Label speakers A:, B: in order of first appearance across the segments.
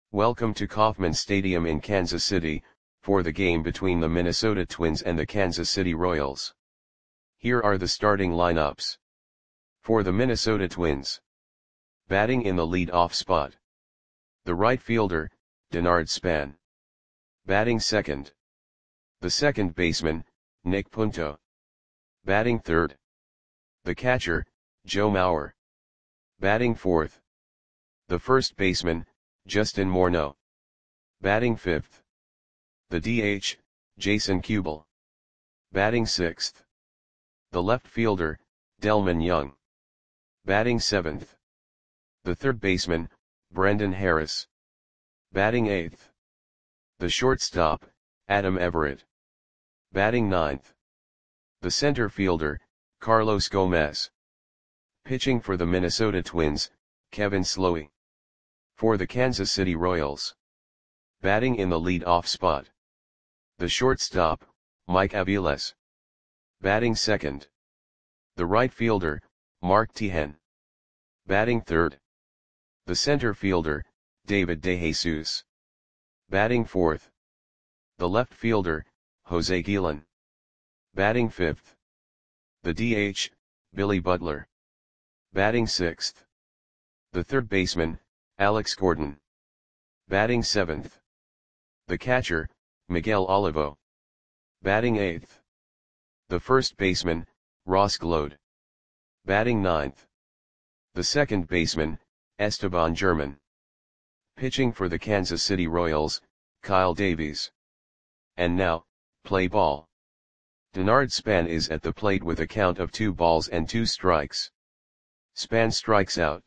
A: Welcome to Kauffman Stadium in Kansas City, for the game between the Minnesota Twins and the Kansas City Royals. Here are the starting lineups. For the Minnesota Twins. Batting in the lead-off spot. The right fielder, Denard Span. Batting second. The second baseman, Nick Punto. Batting third. The catcher, Joe Mauer. Batting fourth. The first baseman, Justin Morneau. Batting fifth. The DH, Jason Kubel. Batting sixth. The left fielder, Delmon Young. Batting seventh. The third baseman, Brendan Harris. Batting eighth. The shortstop, Adam Everett. Batting ninth. The center fielder, Carlos Gomez. Pitching for the Minnesota Twins, Kevin Slowey. For the Kansas City Royals. Batting in the lead-off spot. The shortstop, Mike Aviles. Batting second. The right fielder, Mark Teahen. Batting third. The center fielder, David DeJesus. Batting fourth. The left fielder, Jose Guillen. Batting fifth. The DH, Billy Butler. Batting sixth. The third baseman, Alex Gordon. Batting seventh. The catcher, Miguel Olivo. Batting eighth. The first baseman, Ross Glode. Batting ninth. The second baseman, Esteban German. Pitching for the Kansas City Royals, Kyle Davies. And now, play ball. Denard Span is at the plate with a count of 2 balls and 2 strikes. Span strikes out.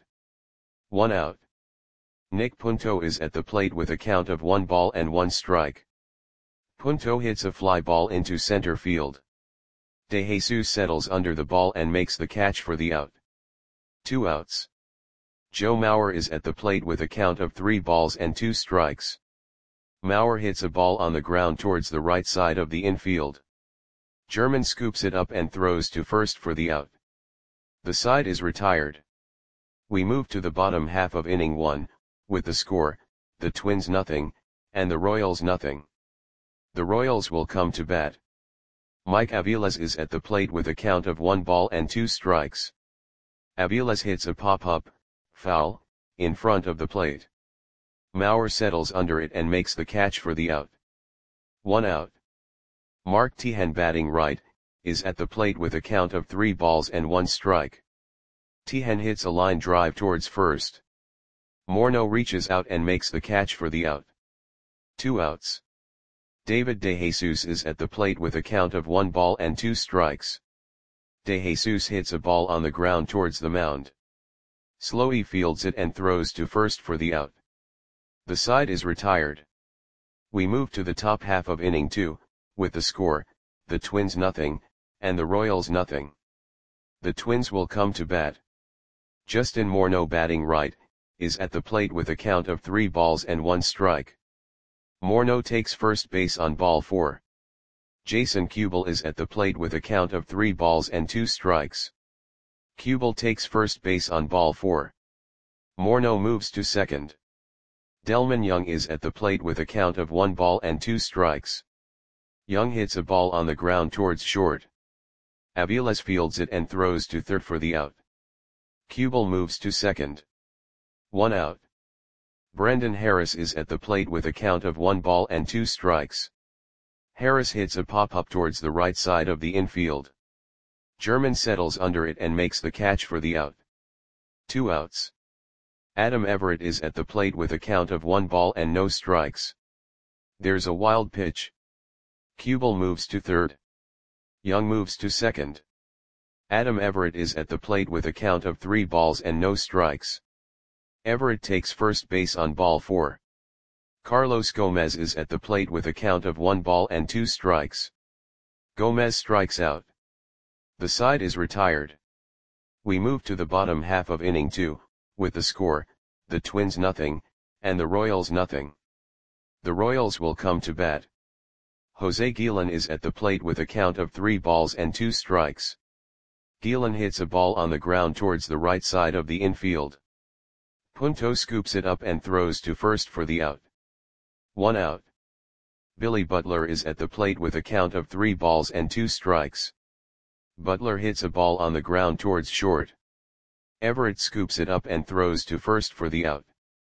A: 1 out. Nick Punto is at the plate with a count of 1 ball and 1 strike. Punto hits a fly ball into center field. DeJesus settles under the ball and makes the catch for the out. 2 outs. Joe Mauer is at the plate with a count of 3 balls and 2 strikes. Mauer hits a ball on the ground towards the right side of the infield. German scoops it up and throws to first for the out. The side is retired. We move to the bottom half of inning 1, with the score, the Twins nothing, and the Royals nothing. The Royals will come to bat. Mike Aviles is at the plate with a count of 1 ball and 2 strikes. Aviles hits a pop-up, foul, in front of the plate. Mauer settles under it and makes the catch for the out. 1 out. Mark Teahen, batting right, is at the plate with a count of 3 balls and 1 strike. Teahen hits a line drive towards first. Morneau reaches out and makes the catch for the out. 2 outs. David DeJesus is at the plate with a count of 1 ball and 2 strikes. DeJesus hits a ball on the ground towards the mound. Slowey fields it and throws to first for the out. The side is retired. We move to the top half of inning 2, with the score, the Twins nothing, and the Royals nothing. The Twins will come to bat. Justin Morneau, batting right, is at the plate with a count of 3 balls and 1 strike. Morneau takes first base on ball 4. Jason Kubel is at the plate with a count of 3 balls and 2 strikes. Kubel takes first base on ball 4. Morneau moves to second. Delmon Young is at the plate with a count of 1 ball and 2 strikes. Young hits a ball on the ground towards short. Aviles fields it and throws to third for the out. Kubel moves to second. 1 out. Brendan Harris is at the plate with a count of 1 ball and 2 strikes. Harris hits a pop-up towards the right side of the infield. German settles under it and makes the catch for the out. 2 outs. Adam Everett is at the plate with a count of 1 ball and no strikes. There's a wild pitch. Kubel moves to third. Young moves to second. Adam Everett is at the plate with a count of 3 balls and no strikes. Everett takes first base on ball 4. Carlos Gomez is at the plate with a count of 1 ball and 2 strikes. Gomez strikes out. The side is retired. We move to the bottom half of inning 2, with the score, the Twins nothing, and the Royals nothing. The Royals will come to bat. Jose Guillen is at the plate with a count of 3 balls and 2 strikes. Guillen hits a ball on the ground towards the right side of the infield. Punto scoops it up and throws to first for the out. 1 out. Billy Butler is at the plate with a count of 3 balls and 2 strikes. Butler hits a ball on the ground towards short. Everett scoops it up and throws to first for the out.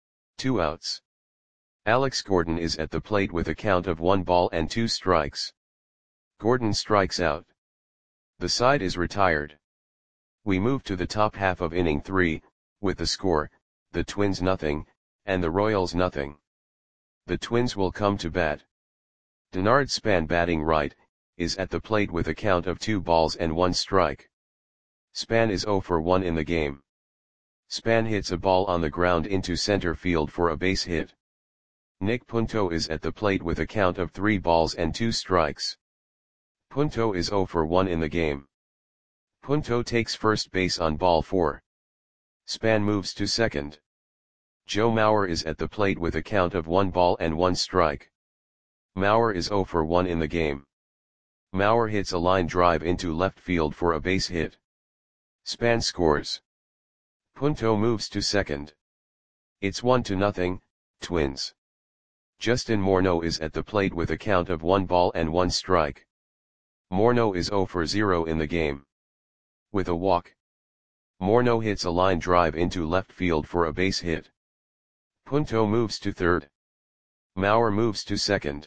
A: 2 outs. Alex Gordon is at the plate with a count of 1 ball and 2 strikes. Gordon strikes out. The side is retired. We move to the top half of inning 3, with the score, the Twins nothing, and the Royals nothing. The Twins will come to bat. Denard Span, batting right, is at the plate with a count of 2 balls and 1 strike. Span is 0 for 1 in the game. Span hits a ball on the ground into center field for a base hit. Nick Punto is at the plate with a count of 3 balls and 2 strikes. Punto is 0 for 1 in the game. Punto takes first base on ball 4. Span moves to second. Joe Mauer is at the plate with a count of 1 ball and 1 strike. Mauer is 0 for 1 in the game. Mauer hits a line drive into left field for a base hit. Span scores. Punto moves to second. It's 1-0, Twins. Justin Morneau is at the plate with a count of 1 ball and 1 strike. Morneau is 0 for 0 in the game. With a walk, Morneau hits a line drive into left field for a base hit. Punto moves to third. Mauer moves to second.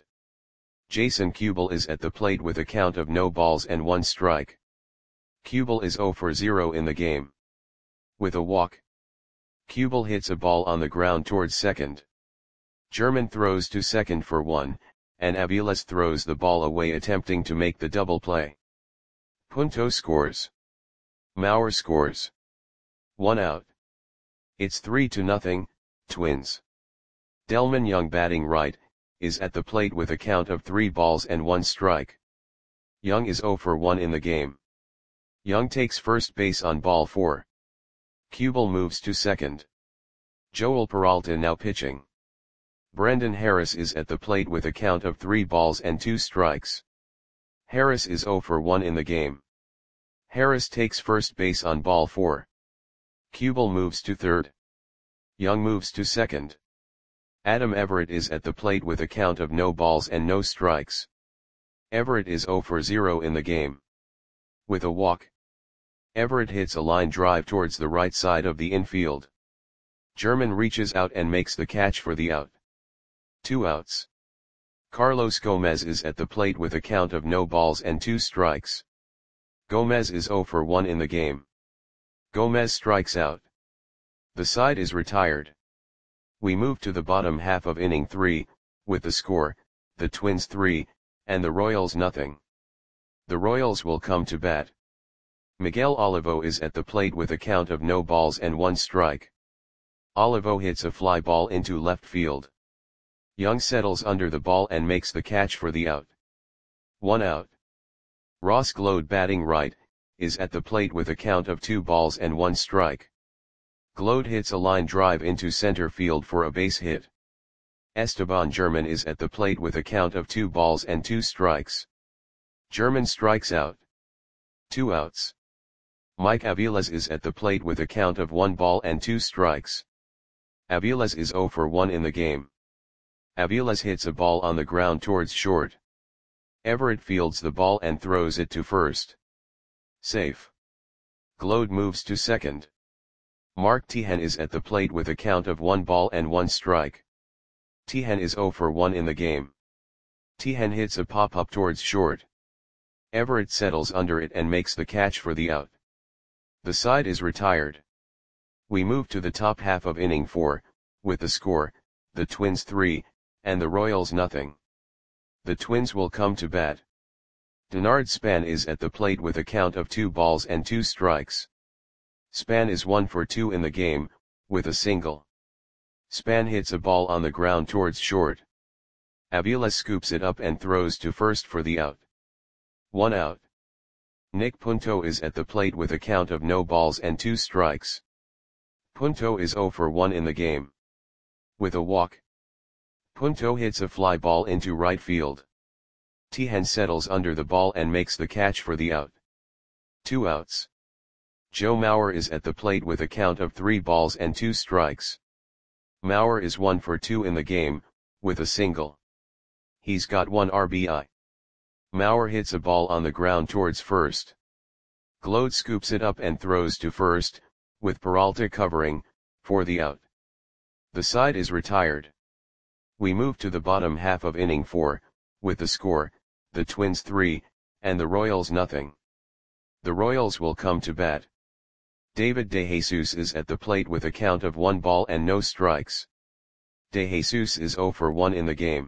A: Jason Kubel is at the plate with a count of no balls and 1 strike. Kubel is 0 for 0 in the game. With a walk, Kubel hits a ball on the ground towards second. German throws to second for 1, and Aviles throws the ball away attempting to make the double play. Punto scores. Mauer scores. 1 out. It's 3-0, Twins. Delman Young, batting right, is at the plate with a count of 3 balls and 1 strike. Young is 0 for 1 in the game. Young takes first base on ball 4. Kubel moves to second. Joel Peralta now pitching. Brendan Harris is at the plate with a count of 3 balls and 2 strikes. Harris is 0 for 1 in the game. Harris takes first base on ball 4. Kubel moves to third. Young moves to second. Adam Everett is at the plate with a count of no balls and no strikes. Everett is 0 for 0 in the game. With a walk, Everett hits a line drive towards the right side of the infield. German reaches out and makes the catch for the out. 2 outs. Carlos Gomez is at the plate with a count of no balls and 2 strikes. Gomez is 0 for 1 in the game. Gomez strikes out. The side is retired. We move to the bottom half of inning 3, with the score, the Twins 3, and the Royals nothing. The Royals will come to bat. Miguel Olivo is at the plate with a count of no balls and 1 strike. Olivo hits a fly ball into left field. Young settles under the ball and makes the catch for the out. 1 out. Ross Glode, batting right, is at the plate with a count of 2 balls and 1 strike. Glode hits a line drive into center field for a base hit. Esteban German is at the plate with a count of 2 balls and 2 strikes. German strikes out. 2 outs. Mike Aviles is at the plate with a count of 1 ball and 2 strikes. Aviles is 0 for 1 in the game. Aviles hits a ball on the ground towards short. Everett fields the ball and throws it to first. Safe. Glode moves to second. Mark Tehan is at the plate with a count of 1 ball and 1 strike. Tehan is 0 for 1 in the game. Tehan hits a pop-up towards short. Everett settles under it and makes the catch for the out. The side is retired. We move to the top half of inning 4, with the score, the Twins 3, and the Royals nothing. The Twins will come to bat. Denard Span is at the plate with a count of 2 balls and 2 strikes. Span is 1 for 2 in the game, with a single. Span hits a ball on the ground towards short. Aviles scoops it up and throws to first for the out. 1 out. Nick Punto is at the plate with a count of no balls and 2 strikes. Punto is 0 for 1 in the game. With a walk, Punto hits a fly ball into right field. Tehan settles under the ball and makes the catch for the out. 2 outs. Joe Mauer is at the plate with a count of 3 balls and 2 strikes. Maurer is 1 for 2 in the game, with a single. He's got 1 RBI. Maurer hits a ball on the ground towards first. Gload scoops it up and throws to first, with Peralta covering, for the out. The side is retired. We move to the bottom half of inning 4, with the score, the Twins 3, and the Royals nothing. The Royals will come to bat. David DeJesus is at the plate with a count of 1 ball and no strikes. DeJesus is 0 for 1 in the game.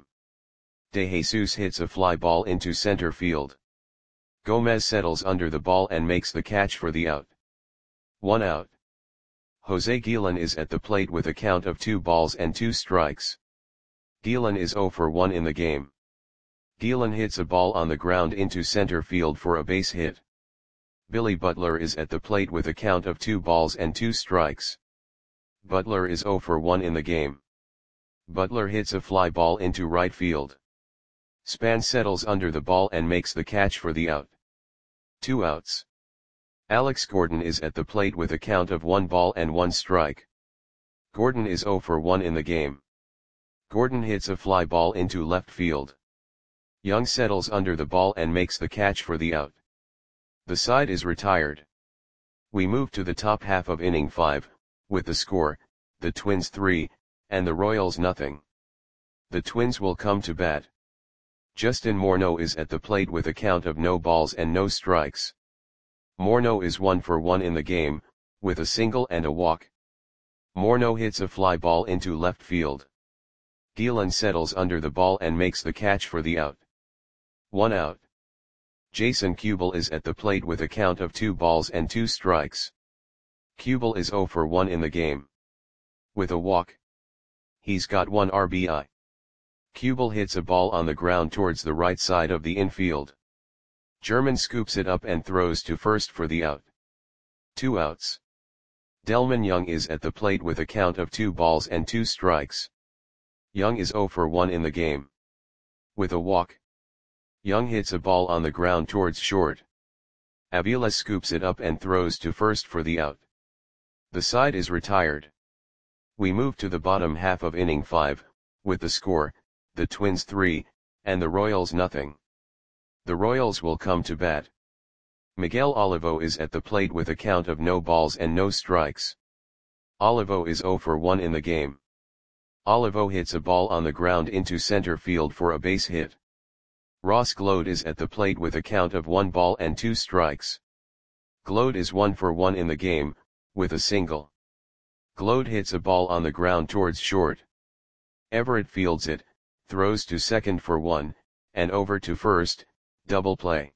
A: DeJesus hits a fly ball into center field. Gomez settles under the ball and makes the catch for the out. 1 out. Jose Guillen is at the plate with a count of 2 balls and 2 strikes. Guillen is 0 for 1 in the game. Guillen hits a ball on the ground into center field for a base hit. Billy Butler is at the plate with a count of 2 balls and 2 strikes. Butler is 0 for 1 in the game. Butler hits a fly ball into right field. Span settles under the ball and makes the catch for the out. 2 outs. Alex Gordon is at the plate with a count of 1 ball and 1 strike. Gordon is 0 for 1 in the game. Gordon hits a fly ball into left field. Young settles under the ball and makes the catch for the out. The side is retired. We move to the top half of inning 5, with the score, the Twins 3, and the Royals nothing. The Twins will come to bat. Justin Morneau is at the plate with a count of no balls and no strikes. Morneau is 1 for 1 in the game, with a single and a walk. Morneau hits a fly ball into left field. Guillen settles under the ball and makes the catch for the out. 1 out. Jason Kubel is at the plate with a count of 2 balls and 2 strikes. Kubel is 0 for 1 in the game. With a walk. He's got 1 RBI. Kubel hits a ball on the ground towards the right side of the infield. German scoops it up and throws to first for the out. 2 outs. Delman Young is at the plate with a count of 2 balls and 2 strikes. Young is 0 for 1 in the game. With a walk. Young hits a ball on the ground towards short. Avila scoops it up and throws to first for the out. The side is retired. We move to the bottom half of inning 5, with the score, the Twins 3, and the Royals nothing. The Royals will come to bat. Miguel Olivo is at the plate with a count of no balls and no strikes. Olivo is 0 for 1 in the game. Olivo hits a ball on the ground into center field for a base hit. Ross Gload is at the plate with a count of 1 ball and 2 strikes. Gload is 1 for 1 in the game, with a single. Gload hits a ball on the ground towards short. Everett fields it, throws to second for 1, and over to first, double play.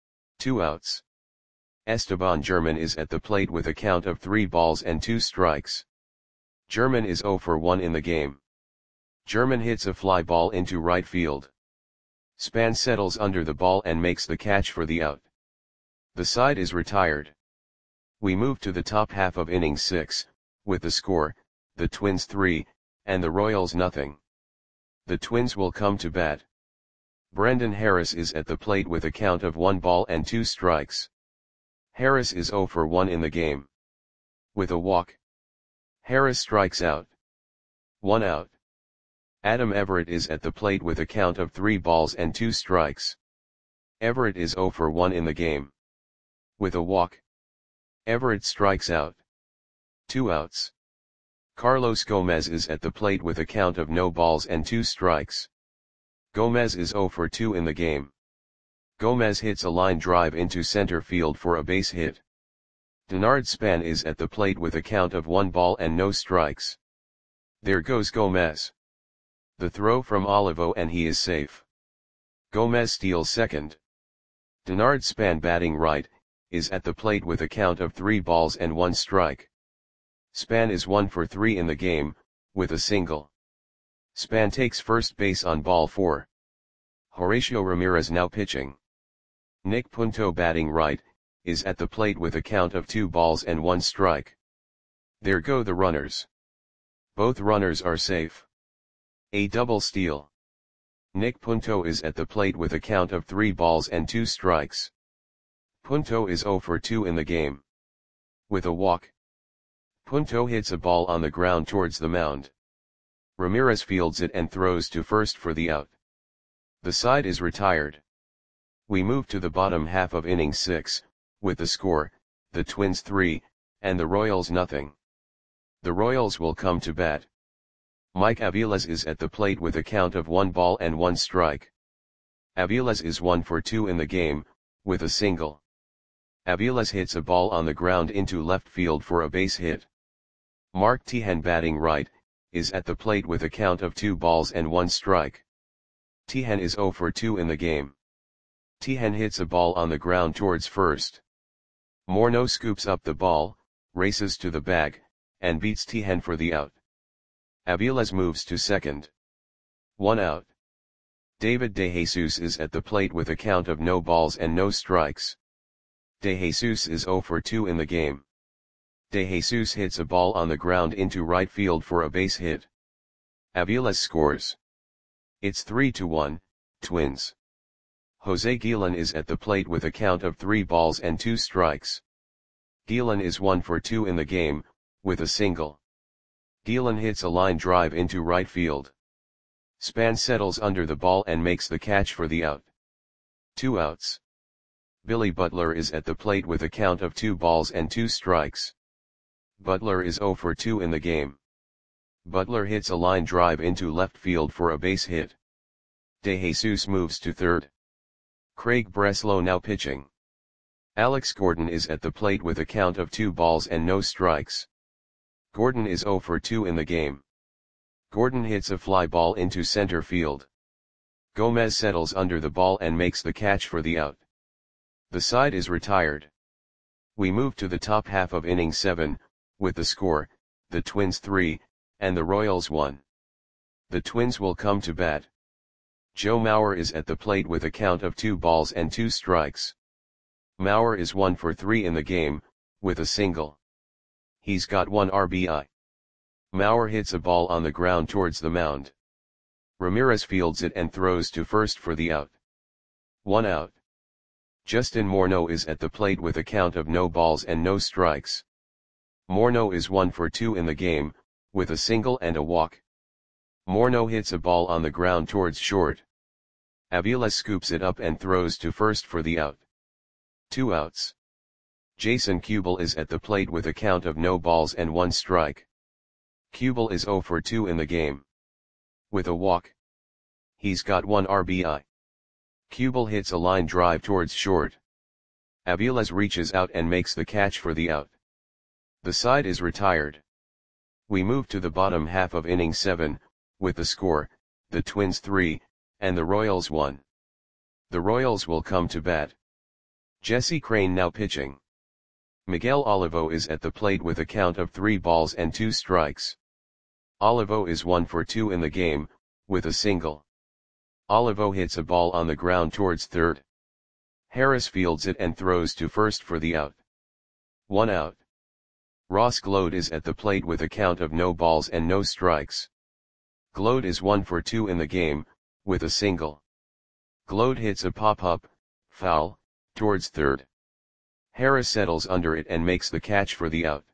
A: 2 outs. Esteban German is at the plate with a count of 3 balls and 2 strikes. German is 0 for 1 in the game. German hits a fly ball into right field. Span settles under the ball and makes the catch for the out. The side is retired. We move to the top half of inning 6, with the score, the Twins 3, and the Royals nothing. The Twins will come to bat. Brendan Harris is at the plate with a count of 1 ball and 2 strikes. Harris is 0 for 1 in the game. With a walk. Harris strikes out. 1 out. Adam Everett is at the plate with a count of 3 balls and 2 strikes. Everett is 0 for 1 in the game. With a walk. Everett strikes out. 2 outs. Carlos Gomez is at the plate with a count of no balls and 2 strikes. Gomez is 0 for 2 in the game. Gomez hits a line drive into center field for a base hit. Denard Span is at the plate with a count of 1 ball and no strikes. There goes Gomez. The throw from Olivo and he is safe. Gomez steals second. Denard Span batting right, is at the plate with a count of 3 balls and 1 strike. Span is 1 for 3 in the game, with a single. Span takes first base on ball 4. Horacio Ramirez now pitching. Nick Punto batting right, is at the plate with a count of 2 balls and 1 strike. There go the runners. Both runners are safe. A double steal. Nick Punto is at the plate with a count of 3 balls and 2 strikes. Punto is 0 for 2 in the game. With a walk. Punto hits a ball on the ground towards the mound. Ramirez fields it and throws to first for the out. The side is retired. We move to the bottom half of inning 6, with the score, the Twins 3, and the Royals nothing. The Royals will come to bat. Mike Aviles is at the plate with a count of 1 ball and 1 strike. Aviles is 1 for 2 in the game, with a single. Aviles hits a ball on the ground into left field for a base hit. Mark Tejan, batting right, is at the plate with a count of 2 balls and 1 strike. Tejan is 0 for 2 in the game. Tejan hits a ball on the ground towards first. Morneau scoops up the ball, races to the bag, and beats Tejan for the out. Aviles moves to second. 1 out. David DeJesus is at the plate with a count of no balls and no strikes. DeJesus is 0 for 2 in the game. DeJesus hits a ball on the ground into right field for a base hit. Aviles scores. It's 3-1, Twins. Jose Guillen is at the plate with a count of 3 balls and 2 strikes. Guillen is 1 for 2 in the game, with a single. Guillen hits a line drive into right field. Span settles under the ball and makes the catch for the out. 2 outs. Billy Butler is at the plate with a count of 2 balls and 2 strikes. Butler is 0 for 2 in the game. Butler hits a line drive into left field for a base hit. DeJesus moves to third. Craig Breslow now pitching. Alex Gordon is at the plate with a count of 2 balls and no strikes. Gordon is 0 for 2 in the game. Gordon hits a fly ball into center field. Gomez settles under the ball and makes the catch for the out. The side is retired. We move to the top half of inning 7, with the score, the Twins 3, and the Royals 1. The Twins will come to bat. Joe Mauer is at the plate with a count of 2 balls and 2 strikes. Mauer is 1 for 3 in the game, with a single. He's got 1 RBI. Mauer hits a ball on the ground towards the mound. Ramirez fields it and throws to first for the out. 1 out. Justin Morneau is at the plate with a count of no balls and no strikes. Morneau is 1 for 2 in the game, with a single and a walk. Morneau hits a ball on the ground towards short. Aviles scoops it up and throws to first for the out. 2 outs. Jason Kubel is at the plate with a count of no balls and 1 strike. Kubel is 0 for 2 in the game. With a walk. He's got 1 RBI. Kubel hits a line drive towards short. Aviles reaches out and makes the catch for the out. The side is retired. We move to the bottom half of inning 7, with the score, the Twins 3, and the Royals 1. The Royals will come to bat. Jesse Crain now pitching. Miguel Olivo is at the plate with a count of 3 balls and 2 strikes. Olivo is 1 for 2 in the game, with a single. Olivo hits a ball on the ground towards third. Harris fields it and throws to first for the out. 1 out. Ross Gload is at the plate with a count of no balls and no strikes. Gload is 1 for 2 in the game, with a single. Gload hits a pop-up, foul, towards third. Harris settles under it and makes the catch for the out.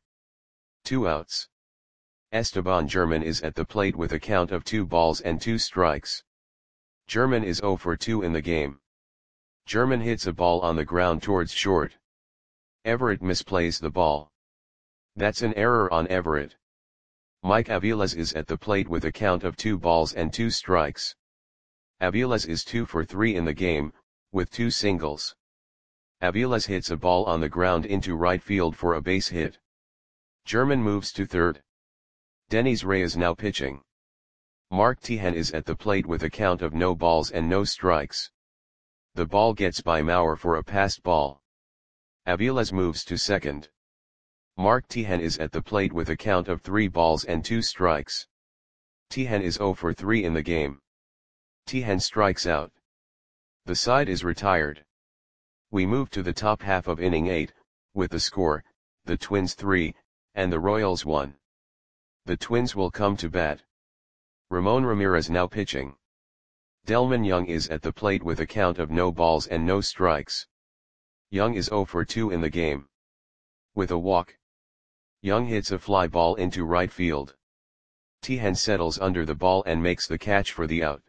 A: 2 outs. Esteban German is at the plate with a count of 2 balls and 2 strikes. German is 0 for 2 in the game. German hits a ball on the ground towards short. Everett misplays the ball. That's an error on Everett. Mike Aviles is at the plate with a count of 2 balls and 2 strikes. Aviles is 2 for 3 in the game, with 2 singles. Aviles hits a ball on the ground into right field for a base hit. German moves to third. Denys Reyes now pitching. Mark Tejan is at the plate with a count of no balls and no strikes. The ball gets by Mauer for a passed ball. Aviles moves to second. Mark Tejan is at the plate with a count of 3 balls and 2 strikes. Tejan is 0 for 3 in the game. Tejan strikes out. The side is retired. We move to the top half of inning 8, with the score, the Twins 3, and the Royals 1. The Twins will come to bat. Ramon Ramirez now pitching. Delmon Young is at the plate with a count of no balls and no strikes. Young is 0 for 2 in the game. With a walk. Young hits a fly ball into right field. Tihan settles under the ball and makes the catch for the out.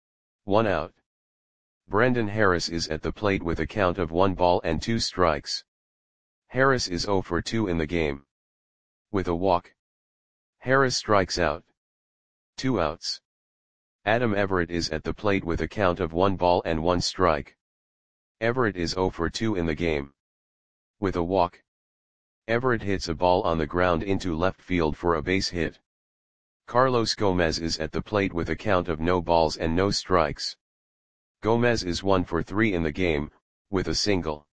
A: 1 out. Brendan Harris is at the plate with a count of 1 ball and 2 strikes. Harris is 0 for 2 in the game. With a walk, Harris strikes out. 2 outs. Adam Everett is at the plate with a count of 1 ball and 1 strike. Everett is 0 for 2 in the game. With a walk, Everett hits a ball on the ground into left field for a base hit. Carlos Gomez is at the plate with a count of no balls and no strikes. Gomez is 1 for 3 in the game, with a single.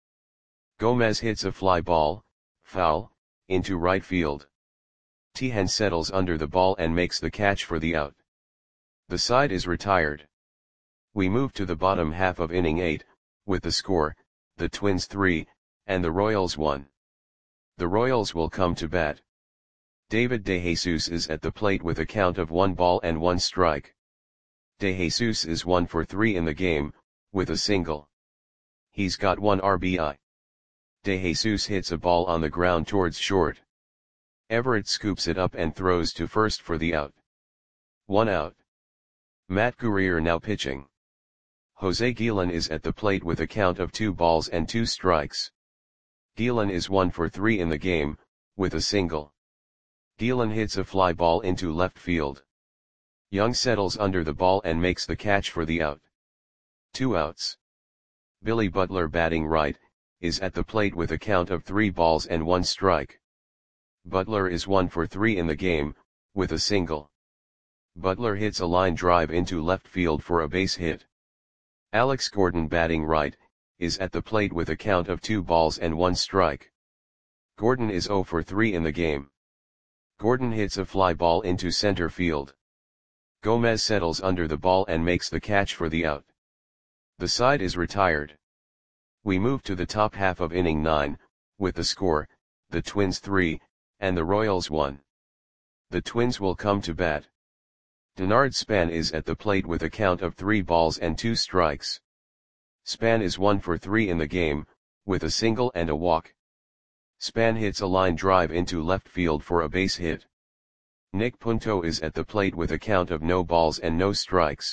A: Gomez hits a fly ball, foul, into right field. Tihan settles under the ball and makes the catch for the out. The side is retired. We move to the bottom half of inning 8, with the score, the Twins 3, and the Royals 1. The Royals will come to bat. David DeJesus is at the plate with a count of 1 ball and 1 strike. DeJesus is 1 for 3 in the game, with a single. He's got 1 RBI. DeJesus hits a ball on the ground towards short. Everett scoops it up and throws to first for the out. 1 out. Matt Guerrier now pitching. Jose Guillen is at the plate with a count of 2 balls and 2 strikes. Guillen is 1 for 3 in the game, with a single. Guillen hits a fly ball into left field. Young settles under the ball and makes the catch for the out. 2 outs. Billy Butler batting right, is at the plate with a count of 3 balls and 1 strike. Butler is 1 for 3 in the game, with a single. Butler hits a line drive into left field for a base hit. Alex Gordon batting right, is at the plate with a count of 2 balls and 1 strike. Gordon is 0 for 3 in the game. Gordon hits a fly ball into center field. Gomez settles under the ball and makes the catch for the out. The side is retired. We move to the top half of inning 9, with the score, the Twins 3, and the Royals 1. The Twins will come to bat. Denard Span is at the plate with a count of 3 balls and 2 strikes. Span is 1 for 3 in the game, with a single and a walk. Span hits a line drive into left field for a base hit. Nick Punto is at the plate with a count of no balls and no strikes.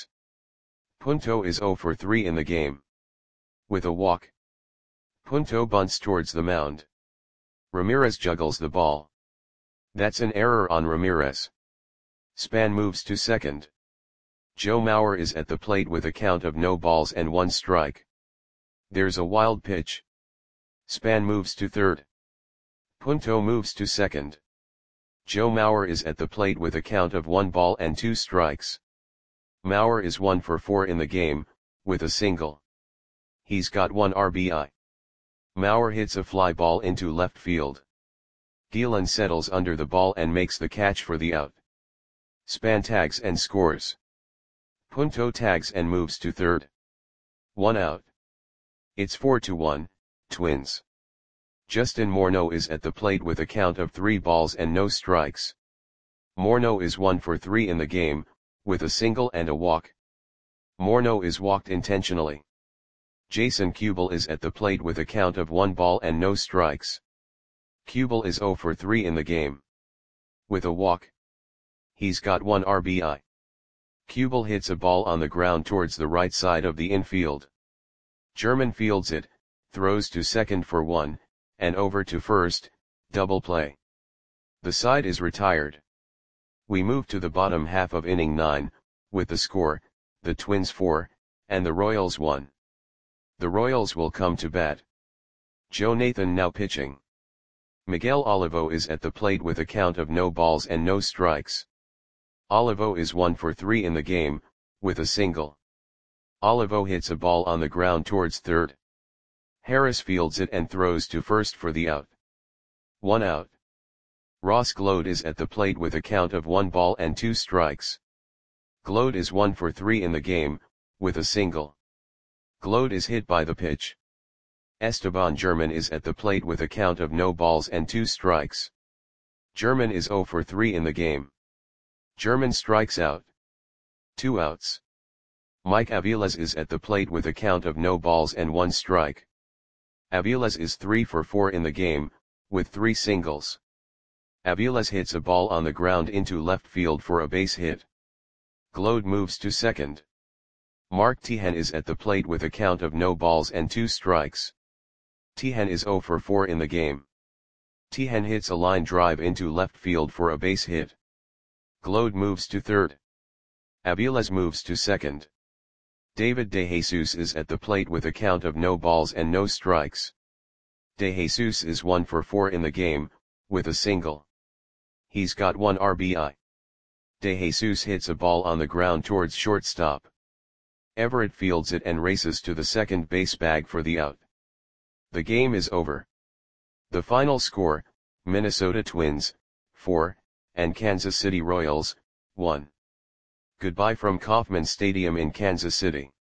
A: Punto is 0 for 3 in the game. With a walk, Punto bunts towards the mound. Ramirez juggles the ball. That's an error on Ramirez. Span moves to second. Joe Mauer is at the plate with a count of no balls and 1 strike. There's a wild pitch. Span moves to third. Punto moves to second. Joe Mauer is at the plate with a count of 1 ball and 2 strikes. Mauer is 1 for 4 in the game, with a single. He's got 1 RBI. Mauer hits a fly ball into left field. Guillen settles under the ball and makes the catch for the out. Span tags and scores. Punto tags and moves to third. 1 out. It's 4-1, Twins. Justin Morneau is at the plate with a count of 3 balls and no strikes. Morneau is 1 for 3 in the game, with a single and a walk. Morneau is walked intentionally. Jason Kubel is at the plate with a count of 1 ball and no strikes. Kubel is 0 for 3 in the game. With a walk, he's got 1 RBI. Kubel hits a ball on the ground towards the right side of the infield. German fields it, throws to second for 1, and over to first, double play. The side is retired. We move to the bottom half of inning 9, with the score, the Twins 4, and the Royals 1. The Royals will come to bat. Joe Nathan now pitching. Miguel Olivo is at the plate with a count of no balls and no strikes. Olivo is 1 for 3 in the game, with a single. Olivo hits a ball on the ground towards third. Harris fields it and throws to first for the out. 1 out. Ross Gload is at the plate with a count of 1 ball and 2 strikes. Gload is 1 for 3 in the game, with a single. Gload is hit by the pitch. Esteban German is at the plate with a count of no balls and 2 strikes. German is 0 for 3 in the game. German strikes out. 2 outs. Mike Aviles is at the plate with a count of no balls and 1 strike. Aviles is 3 for 4 in the game, with 3 singles. Aviles hits a ball on the ground into left field for a base hit. Glode moves to second. Mark Tejan is at the plate with a count of no balls and 2 strikes. Tejan is 0 for 4 in the game. Tejan hits a line drive into left field for a base hit. Glode moves to third. Aviles moves to second. David De Jesus is at the plate with a count of no balls and no strikes. De Jesus is 1 for 4 in the game, with a single. He's got 1 RBI. De Jesus hits a ball on the ground towards shortstop. Everett fields it and races to the second base bag for the out. The game is over. The final score, Minnesota Twins, 4, and Kansas City Royals, 1. Goodbye from Kauffman Stadium in Kansas City.